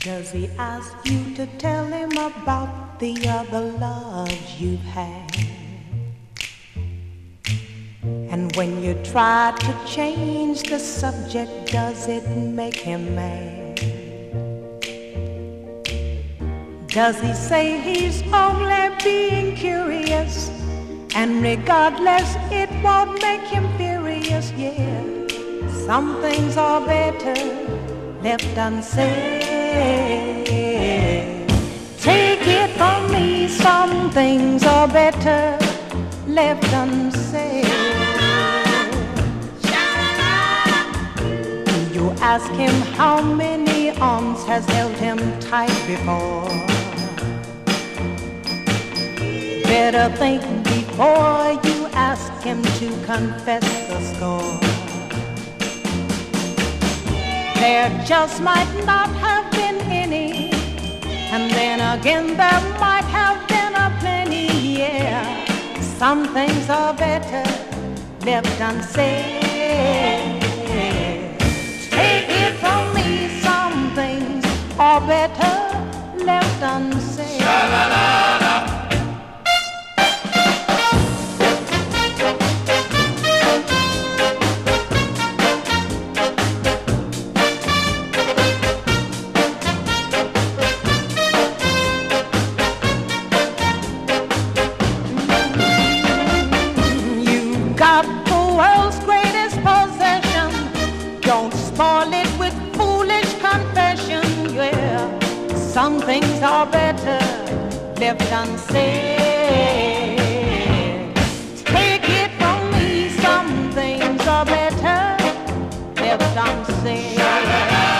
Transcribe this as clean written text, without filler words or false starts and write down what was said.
Does he ask you to tell him about the other loves you've had? And when you try to change the subject, does it make him mad? Does he say he's only being curious, and regardless it won't make him furious? Yeah, some things are better left unsaid. Take it from me, some things are better left unsaid. Do you ask him how many arms has held him tight before? Better think before you ask him to confess the score. There just might not have been any, and then again there might have been a plenty, yeah. Some things are better left unsaid. Take it from me, some things are better left unsaid. Sha-la-la-la. Got the world's greatest possession, don't spoil it with foolish confession, yeah. Some things are better left unsaid. Take it from me, some things are better left unsaid.